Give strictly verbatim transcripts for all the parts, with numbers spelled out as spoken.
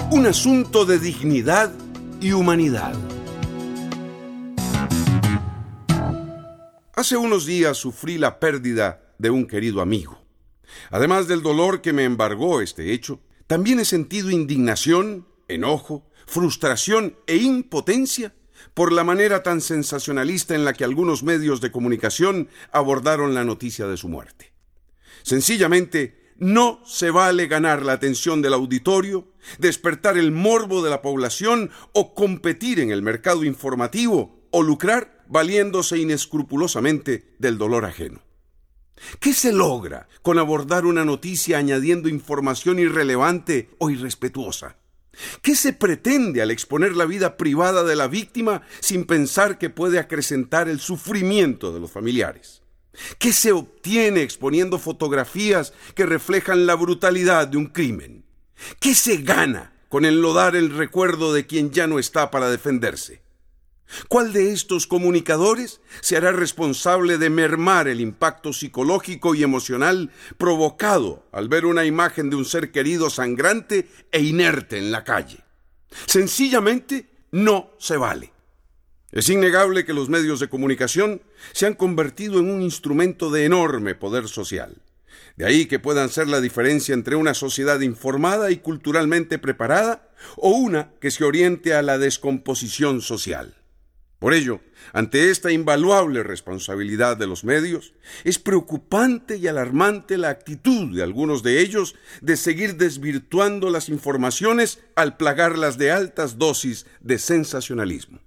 Un asunto de dignidad y humanidad. Hace unos días sufrí la pérdida de un querido amigo. Además del dolor que me embargó este hecho, también he sentido indignación, enojo, frustración e impotencia por la manera tan sensacionalista en la que algunos medios de comunicación abordaron la noticia de su muerte. Sencillamente, no se vale ganar la atención del auditorio, despertar el morbo de la población o competir en el mercado informativo o lucrar valiéndose inescrupulosamente del dolor ajeno. ¿Qué se logra con abordar una noticia añadiendo información irrelevante o irrespetuosa? ¿Qué se pretende al exponer la vida privada de la víctima sin pensar que puede acrecentar el sufrimiento de los familiares? ¿Qué se obtiene exponiendo fotografías que reflejan la brutalidad de un crimen? ¿Qué se gana con enlodar el recuerdo de quien ya no está para defenderse? ¿Cuál de estos comunicadores se hará responsable de mermar el impacto psicológico y emocional provocado al ver una imagen de un ser querido sangrante e inerte en la calle? Sencillamente no se vale. Es innegable que los medios de comunicación se han convertido en un instrumento de enorme poder social. De ahí que puedan ser la diferencia entre una sociedad informada y culturalmente preparada o una que se oriente a la descomposición social. Por ello, ante esta invaluable responsabilidad de los medios, es preocupante y alarmante la actitud de algunos de ellos de seguir desvirtuando las informaciones al plagarlas de altas dosis de sensacionalismo.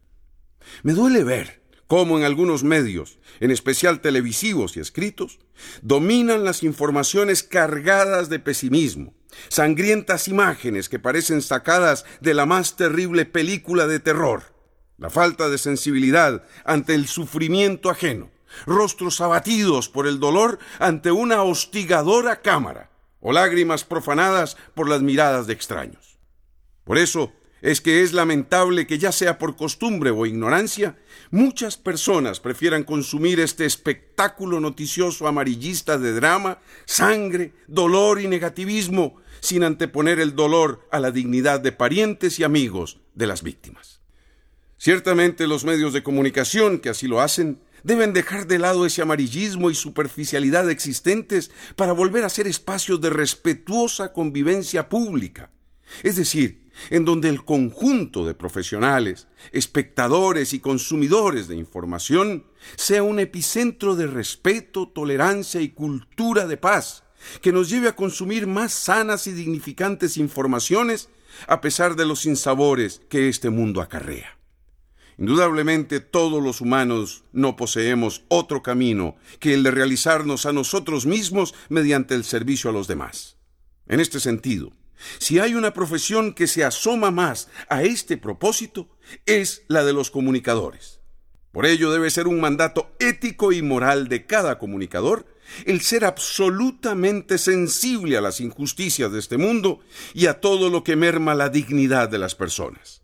Me duele ver cómo en algunos medios, en especial televisivos y escritos, dominan las informaciones cargadas de pesimismo, sangrientas imágenes que parecen sacadas de la más terrible película de terror, la falta de sensibilidad ante el sufrimiento ajeno, rostros abatidos por el dolor ante una hostigadora cámara, o lágrimas profanadas por las miradas de extraños. Por eso es que es lamentable que, ya sea por costumbre o ignorancia, muchas personas prefieran consumir este espectáculo noticioso amarillista de drama, sangre, dolor y negativismo, sin anteponer el dolor a la dignidad de parientes y amigos de las víctimas. Ciertamente los medios de comunicación que así lo hacen deben dejar de lado ese amarillismo y superficialidad existentes para volver a ser espacios de respetuosa convivencia pública, es decir, en donde el conjunto de profesionales, espectadores y consumidores de información sea un epicentro de respeto, tolerancia y cultura de paz, que nos lleve a consumir más sanas y dignificantes informaciones a pesar de los sinsabores que este mundo acarrea. Indudablemente todos los humanos no poseemos otro camino que el de realizarnos a nosotros mismos mediante el servicio a los demás. En este sentido, si hay una profesión que se asoma más a este propósito, es la de los comunicadores. Por ello debe ser un mandato ético y moral de cada comunicador el ser absolutamente sensible a las injusticias de este mundo y a todo lo que merma la dignidad de las personas.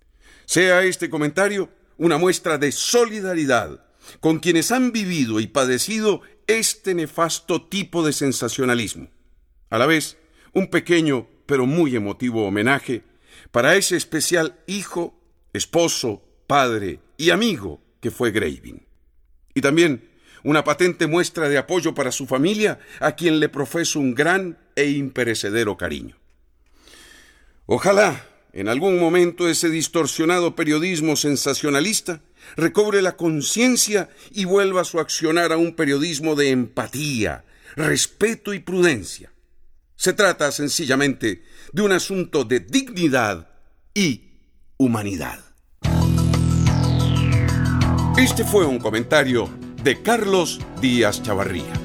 Sea este comentario una muestra de solidaridad con quienes han vivido y padecido este nefasto tipo de sensacionalismo. A la vez, un pequeño pero muy emotivo homenaje para ese especial hijo, esposo, padre y amigo que fue Gravin. Y también una patente muestra de apoyo para su familia, a quien le profeso un gran e imperecedero cariño. Ojalá en algún momento ese distorsionado periodismo sensacionalista recobre la conciencia y vuelva su accionar a un periodismo de empatía, respeto y prudencia. Se trata sencillamente de un asunto de dignidad y humanidad. Este fue un comentario de Carlos Díaz Chavarría.